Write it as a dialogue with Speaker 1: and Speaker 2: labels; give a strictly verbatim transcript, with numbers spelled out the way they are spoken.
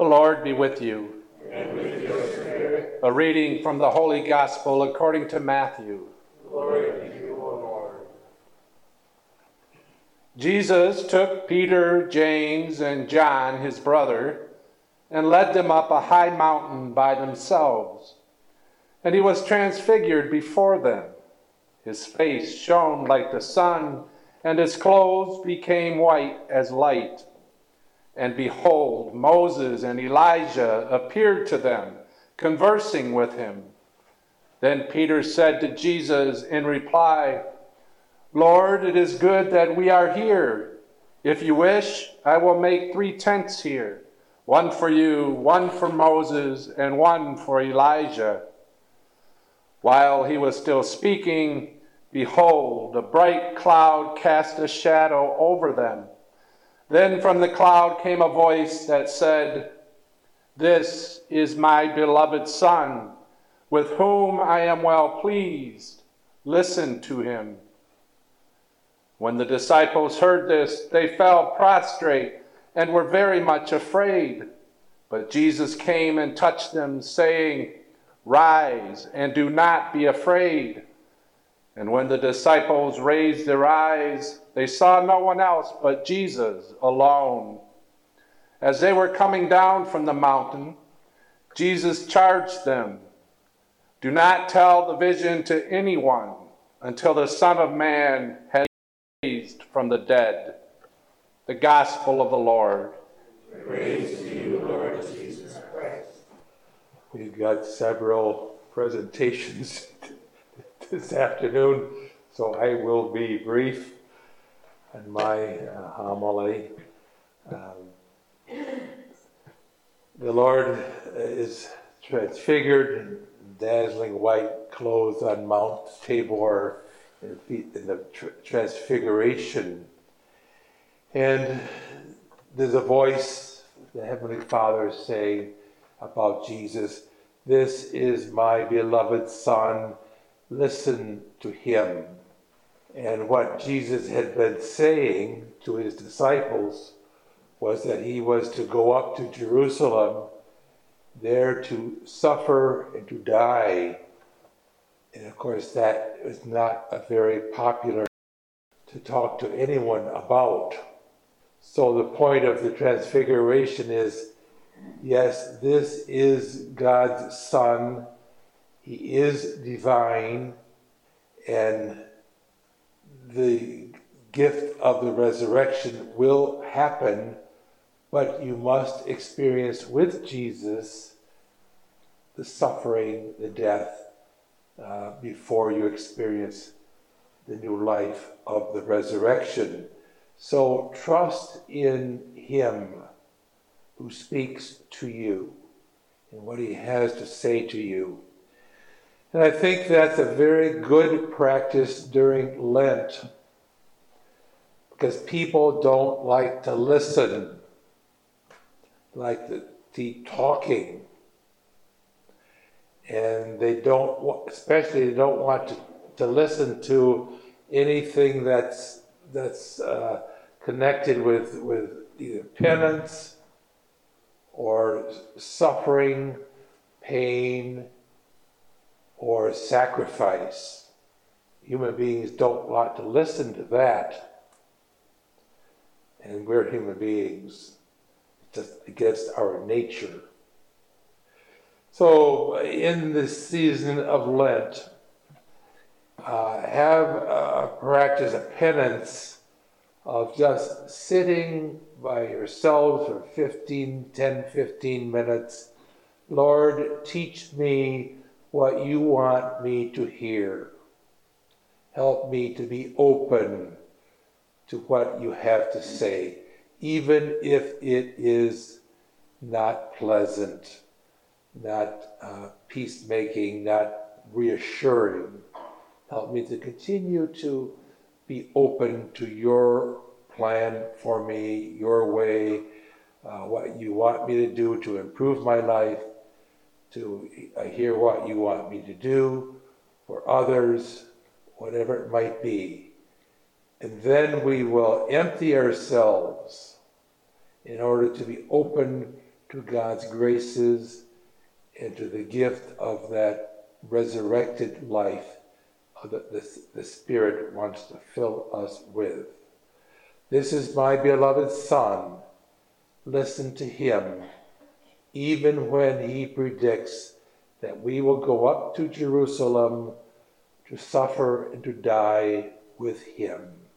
Speaker 1: The Lord be with you.
Speaker 2: And with your spirit.
Speaker 1: A reading from the Holy Gospel according to Matthew.
Speaker 2: Glory to you, O Lord.
Speaker 1: Jesus took Peter, James, and John, his brother, and led them up a high mountain by themselves. And he was transfigured before them. His face shone like the sun, and his clothes became white as light. And behold, Moses and Elijah appeared to them, conversing with him. Then Peter said to Jesus in reply, "Lord, it is good that we are here. If you wish, I will make three tents here, one for you, one for Moses, and one for Elijah." While he was still speaking, behold, a bright cloud cast a shadow over them. Then from the cloud came a voice that said, "This is my beloved Son, with whom I am well pleased. Listen to him." When the disciples heard this, they fell prostrate and were very much afraid. But Jesus came and touched them, saying, "Rise and do not be afraid." And when the disciples raised their eyes, they saw no one else but Jesus alone. As they were coming down from the mountain, Jesus charged them, "Do not tell the vision to anyone until the Son of Man has been raised from the dead." The Gospel of the Lord.
Speaker 2: Praise to you, Lord Jesus Christ.
Speaker 3: We've got several presentations this afternoon, so I will be brief in my uh, homily. Um, the Lord is transfigured in dazzling white clothes on Mount Tabor in the transfiguration. And there's a voice, the Heavenly Father saying about Jesus, "This is my beloved Son, listen to him." And what Jesus had been saying to his disciples was that he was to go up to Jerusalem, there to suffer and to die. And of course, that is not a very popular to talk to anyone about. So the point of the transfiguration is, yes, this is God's Son. He is divine, and the gift of the resurrection will happen, but you must experience with Jesus the suffering, the death, uh, before you experience the new life of the resurrection. So trust in him who speaks to you and what he has to say to you. And I think that's a very good practice during Lent, because people don't like to listen, like to keep talking. And they don't, especially they don't want to, to listen to anything that's that's uh, connected with, with either penance or suffering, pain, or sacrifice. Human beings don't want to listen to that. And we're human beings. It's just against our nature. So in this season of Lent, uh, have a practice of penance of just sitting by yourselves for fifteen, ten, fifteen minutes. Lord, teach me what you want me to hear. Help me to be open to what you have to say, even if it is not pleasant, not uh, peacemaking, not reassuring. Help me to continue to be open to your plan for me, your way, uh, what you want me to do to improve my life, to uh, hear what you want me to do for others, whatever it might be. And then we will empty ourselves in order to be open to God's graces, and to the gift of that resurrected life that the, the Spirit wants to fill us with. This is my beloved Son. Listen to him, even when he predicts that we will go up to Jerusalem to suffer and to die with him.